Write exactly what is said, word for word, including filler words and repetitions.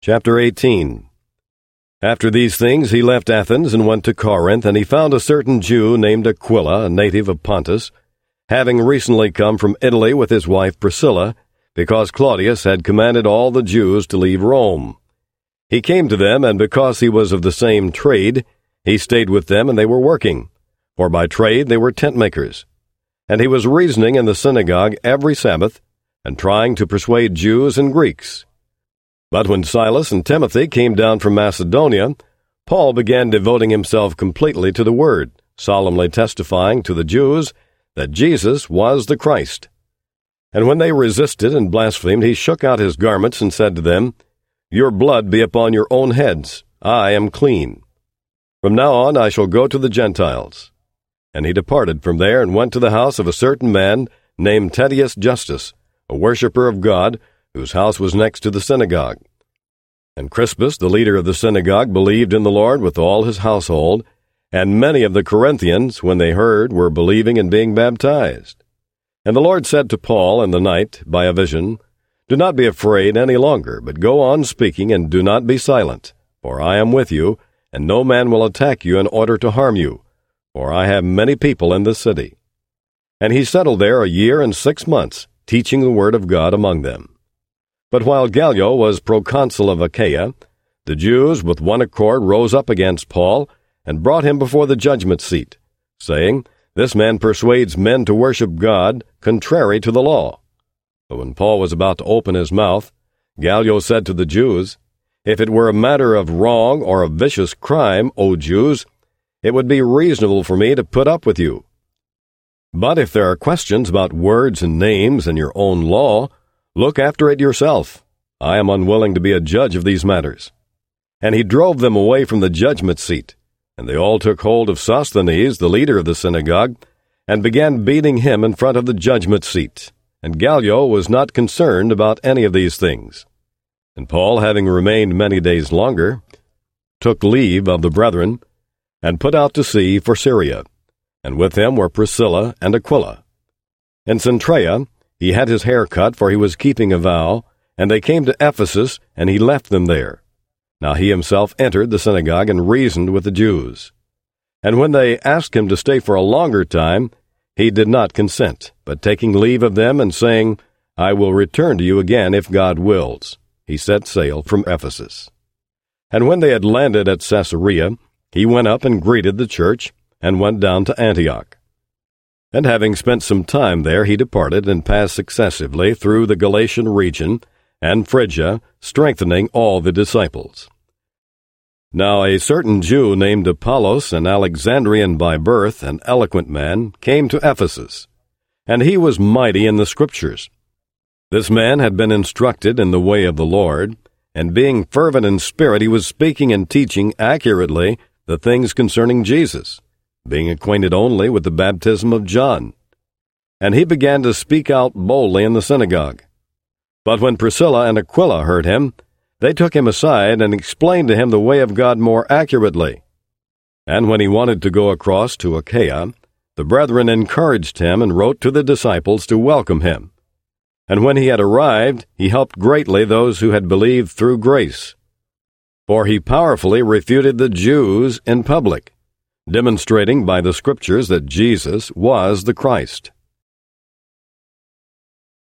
Chapter eighteen. After these things he left Athens and went to Corinth, and he found a certain Jew named Aquila, a native of Pontus, having recently come from Italy with his wife Priscilla, because Claudius had commanded all the Jews to leave Rome. He came to them, and because he was of the same trade, he stayed with them, and they were working, for by trade they were tent-makers. And he was reasoning in the synagogue every Sabbath, and trying to persuade Jews and Greeks. But when Silas and Timothy came down from Macedonia, Paul began devoting himself completely to the word, solemnly testifying to the Jews that Jesus was the Christ. And when they resisted and blasphemed, he shook out his garments and said to them, "Your blood be upon your own heads. I am clean. From now on I shall go to the Gentiles." And he departed from there and went to the house of a certain man named Tedius Justus, a worshipper of God, whose house was next to the synagogue. And Crispus, the leader of the synagogue, believed in the Lord with all his household, and many of the Corinthians, when they heard, were believing and being baptized. And the Lord said to Paul in the night, by a vision, "Do not be afraid any longer, but go on speaking, and do not be silent, for I am with you, and no man will attack you in order to harm you, for I have many people in this city." And he settled there a year and six months, teaching the word of God among them. But while Gallio was proconsul of Achaia, the Jews with one accord rose up against Paul and brought him before the judgment seat, saying, "This man persuades men to worship God contrary to the law." But when Paul was about to open his mouth, Gallio said to the Jews, "If it were a matter of wrong or of vicious crime, O Jews, it would be reasonable for me to put up with you. But if there are questions about words and names and your own law, look after it yourself. I am unwilling to be a judge of these matters." And he drove them away from the judgment seat. And they all took hold of Sosthenes, the leader of the synagogue, and began beating him in front of the judgment seat. And Gallio was not concerned about any of these things. And Paul, having remained many days longer, took leave of the brethren, and put out to sea for Syria. And with him were Priscilla and Aquila. In Cenchrea he had his hair cut, for he was keeping a vow, and they came to Ephesus, and he left them there. Now he himself entered the synagogue and reasoned with the Jews. And when they asked him to stay for a longer time, he did not consent, but taking leave of them and saying, "I will return to you again if God wills," he set sail from Ephesus. And when they had landed at Caesarea, he went up and greeted the church, and went down to Antioch. And having spent some time there, he departed and passed successively through the Galatian region and Phrygia, strengthening all the disciples. Now a certain Jew named Apollos, an Alexandrian by birth, an eloquent man, came to Ephesus, and he was mighty in the Scriptures. This man had been instructed in the way of the Lord, and being fervent in spirit, he was speaking and teaching accurately the things concerning Jesus, being acquainted only with the baptism of John. And he began to speak out boldly in the synagogue. But when Priscilla and Aquila heard him, they took him aside and explained to him the way of God more accurately. And when he wanted to go across to Achaia, the brethren encouraged him and wrote to the disciples to welcome him. And when he had arrived, he helped greatly those who had believed through grace. For he powerfully refuted the Jews in public, demonstrating by the Scriptures that Jesus was the Christ.